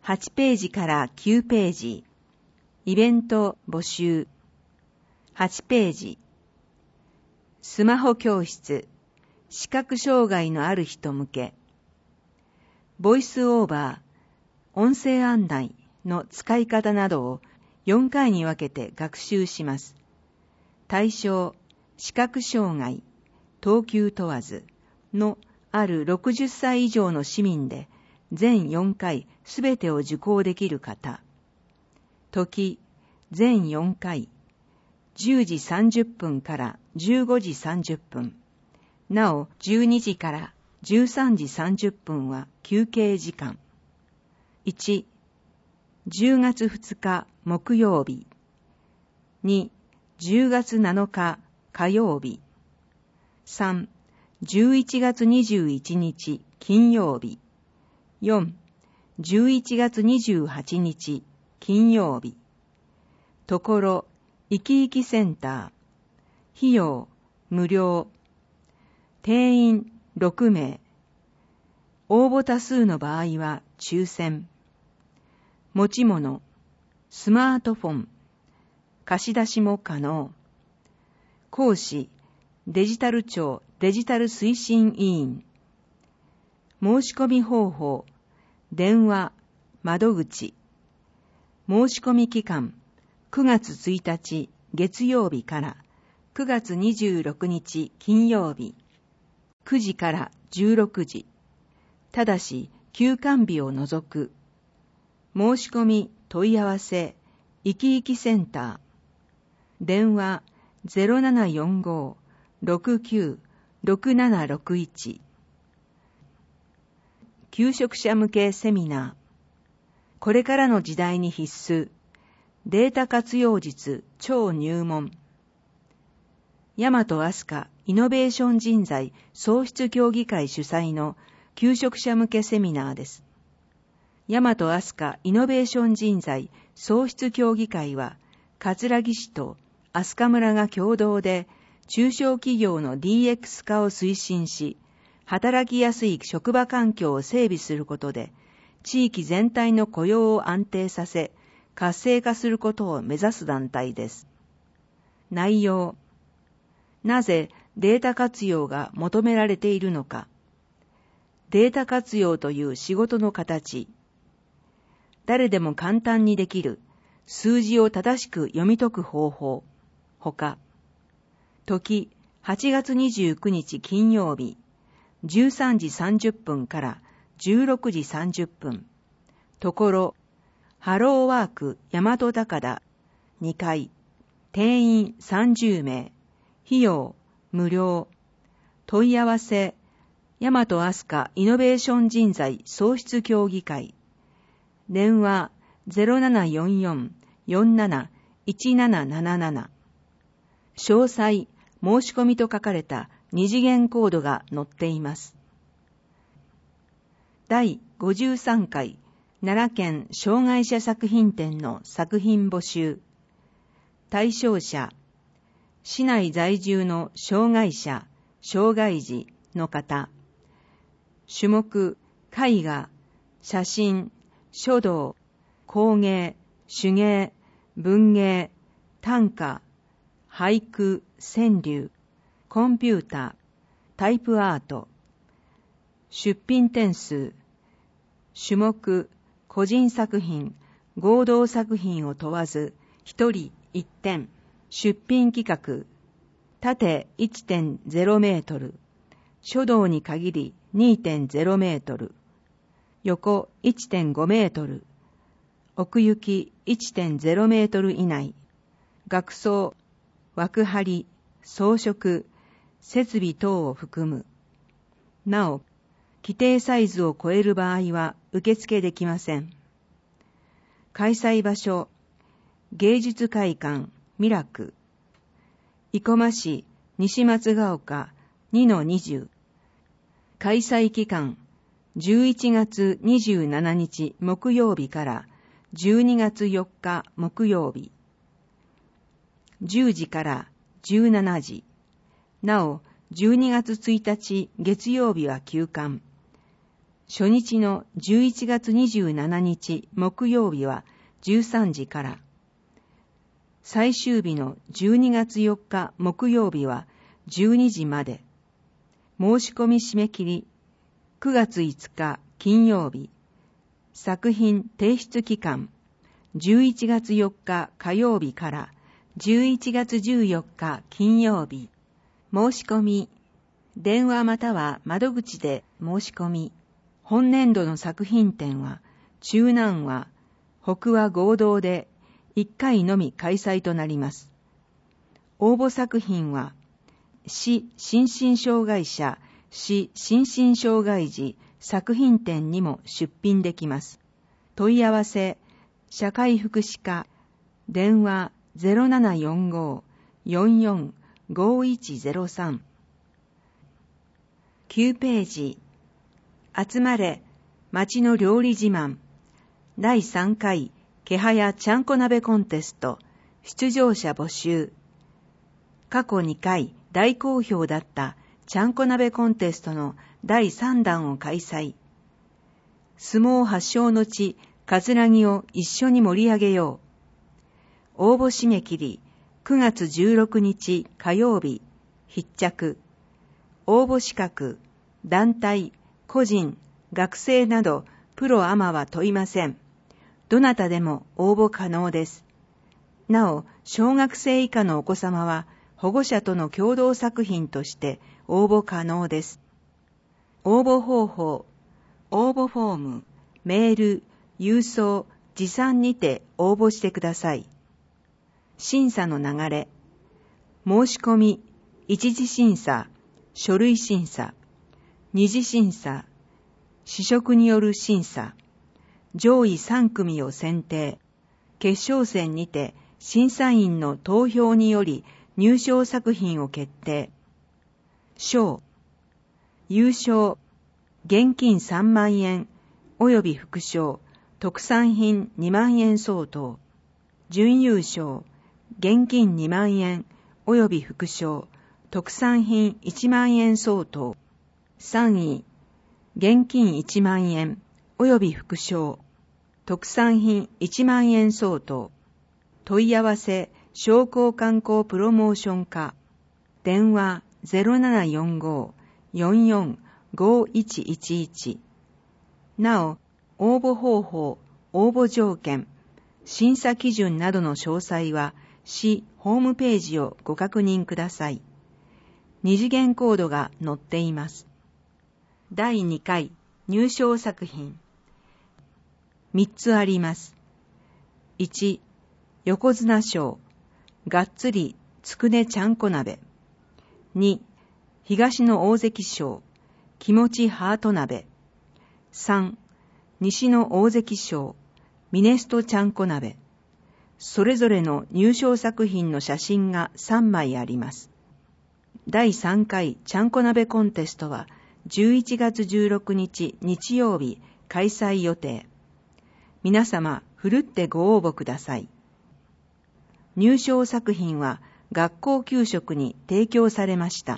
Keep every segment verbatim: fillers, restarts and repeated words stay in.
はちページからきゅうページ、イベント募集。はちページ、スマホ教室、視覚障害のある人向け。ボイスオーバー、音声案内の使い方などをよんかいに分けて学習します。対象、視覚障害、等級問わずのあるろくじゅっさい以上の市民で全よんかいすべてを受講できる方。時、全よんかい、じゅうじさんじゅっぷんからじゅうごじさんじゅっぷん。なお、じゅうにじからじゅうさんじさんじゅっぷんは休憩時間。いち、じゅうがつふつか木曜日。に、じゅうがつなのか火曜日。さん、じゅういちがつにじゅういちにち金曜日。よん、じゅういちがつにじゅうはちにち金曜日。ところ、いきいきセンター。費用、無料。定員ろくめい。応募多数の場合は抽選。持ち物、スマートフォン。貸し出しも可能。講師、デジタル庁デジタル推進委員。申し込み方法、電話、窓口。申し込み期間、くがつついたち月曜日からくがつにじゅうろくにち金曜日。くじからじゅうろくじ。ただし休館日を除く。申し込み問い合わせ、いきいきセンター。電話 ゼロななよんご ろくきゅう ろくななろくいち。求職者向けセミナー。これからの時代に必須。データ活用術超入門。大和飛鳥イノベーション人材創出協議会主催の求職者向けセミナーです。大和飛鳥イノベーション人材創出協議会は、葛城市と飛鳥村が共同で中小企業の ディーエックス 化を推進し、働きやすい職場環境を整備することで、地域全体の雇用を安定させ、活性化することを目指す団体です。内容。なぜデータ活用が求められているのか。データ活用という仕事の形。誰でも簡単にできる数字を正しく読み解く方法。ほか。時、はちがつにじゅうくにち金曜日、じゅうさんじさんじゅっぷんからじゅうろくじさんじゅっぷん。ところ、ハローワーク大和高田にかい。定員さんじゅうめい。費用無料。問い合わせ、大和飛鳥イノベーション人材創出協議会。電話 ゼロななよんよん よんなないちなななななな。詳細、申し込みと書かれた二次元コードが載っています。だいごじゅうさんかい奈良県障害者作品展の作品募集。対象者、市内在住の障害者、障害児の方。種目、絵画、写真、書道、工芸、手芸、文芸、短歌、俳句、川柳、コンピューター、タイプアート。出品点数、種目、個人作品、合同作品を問わず、一人一点。出品規格、縦 いってんゼロメートル、書道に限り にてんゼロメートル、横 いってんごメートル、奥行き いってんゼロメートル以内、額装、枠張り、装飾、設備等を含む。なお、規定サイズを超える場合は受付できません。開催場所、芸術会館、ミラク、生駒市西松ヶ丘 にのにじゅう。開催期間、じゅういちがつにじゅうしちにち木曜日からじゅうにがつよっか木曜日。じゅうじからじゅうしちじ。なお、じゅうにがつついたち月曜日は休館。 初日のじゅういちがつにじゅうしちにち木曜日はじゅうさんじから、最終日のじゅうにがつよっか木曜日はじゅうにじまで、申し込み締め切りくがついつか金曜日、作品提出期間じゅういちがつよっか火曜日からじゅういちがつじゅうよっか金曜日。申し込み、電話または窓口で申し込み。本年度の作品展は中南和、北和合同でいっかいのみ開催となります。応募作品は市心身障害者、市心身障害児作品展にも出品できます。問い合わせ、社会福祉課、電話 ゼロななよんご よんよん ごいちゼロさん。きゅうページ、集まれ、町の料理自慢、だいさんかい、けはやちゃんこ鍋コンテスト、出場者募集。過去にかい大好評だったちゃんこ鍋コンテストのだいさんだんを開催。相撲発祥の地、葛城を一緒に盛り上げよう。応募締め切り、くがつじゅうろくにち火曜日、必着。応募資格、団体、個人、学生など、プロアマは問いません。どなたでも応募可能です。なお、小学生以下のお子様は、保護者との共同作品として応募可能です。応募方法、応募フォーム、メール、郵送、持参にて応募してください。審査の流れ、申し込み、一次審査、書類審査、二次審査、試食による審査、上位さんくみを選定、決勝戦にて審査員の投票により入賞作品を決定。賞、優勝、現金さんまんえん、及び副賞、特産品にまんえん相当。準優勝、現金にまんえん、及び副賞、特産品いちまんえん相当。さんい、現金いちまんえん、及び副賞、特産品いちまんえん相当。問い合わせ、商工観光プロモーション課。電話 ゼロななよんご よんよん ごいちいちいち。なお、応募方法、応募条件、審査基準などの詳細は、市ホームページをご確認ください。二次元コードが載っています。だいにかい入賞作品。みっつあります。いち、横綱賞、がっつりつくねちゃんこ鍋。に、東の大関賞、気持ちハート鍋。さん、西の大関賞、ミネストちゃんこ鍋。それぞれの入賞作品の写真がさんまいあります。だいさんかいちゃんこ鍋コンテストはじゅういちがつじゅうろくにち日曜日開催予定。皆様、ふるってご応募ください。入賞作品は学校給食に提供されました。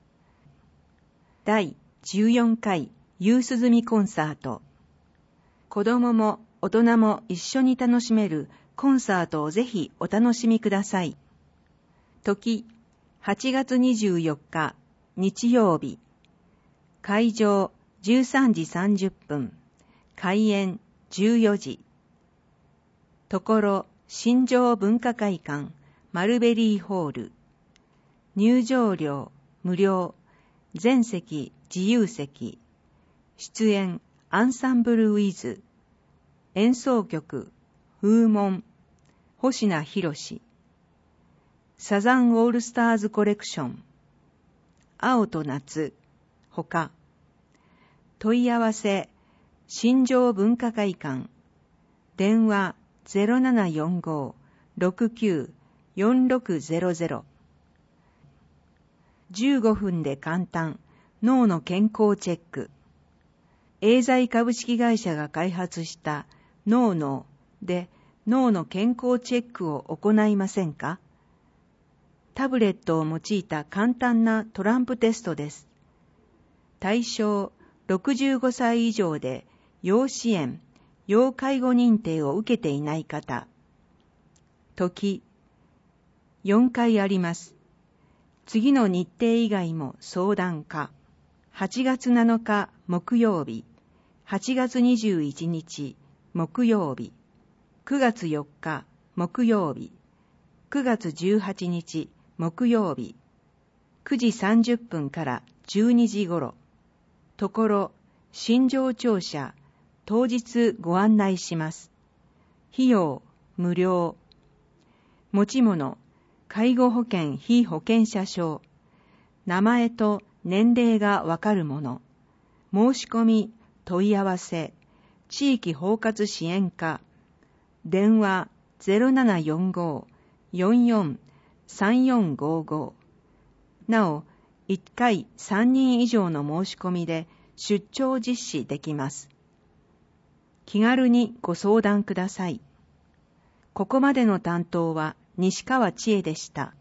だいじゅうよんかい夕涼みコンサート。子供も大人も一緒に楽しめるコンサートをぜひお楽しみください。時、はちがつにじゅうよっか日曜日。会場じゅうさんじさんじゅっぷん。開演じゅうよじ。ところ、新庄文化会館マルベリーホール。入場料無料。全席自由席。出演アンサンブルウィズ。演奏曲風紋。星名博士。サザンオールスターズコレクション。青と夏。ほか。問い合わせ、新庄文化会館。電話 ゼロななよんご ろくきゅう よんろくゼロゼロ。じゅうごふんで簡単、脳の健康チェック。エーザイ株式会社が開発した脳脳で脳の健康チェックを行いませんか？タブレットを用いた簡単なトランプテストです。対象、 ろくじゅうごさい以上で要支援、要介護認定を受けていない方。時、よんかいあります。次の日程以外も相談可。はちがつなのか木曜日、はちがつにじゅういちにち木曜日、くがつよっか木曜日、くがつじゅうはちにち木曜日、くじさんじゅっぷんからじゅうにじごろ。ところ、心情聴者、当日ご案内します。費用、無料。持ち物、介護保険被保険者証。名前と年齢がわかるもの。申し込み、問い合わせ、地域包括支援課。電話 ゼロななよんご よんよん さんよんごご。なお、いっかいさんにん以上の申し込みで出張実施できます。気軽にご相談ください。ここまでの担当は西川千恵でした。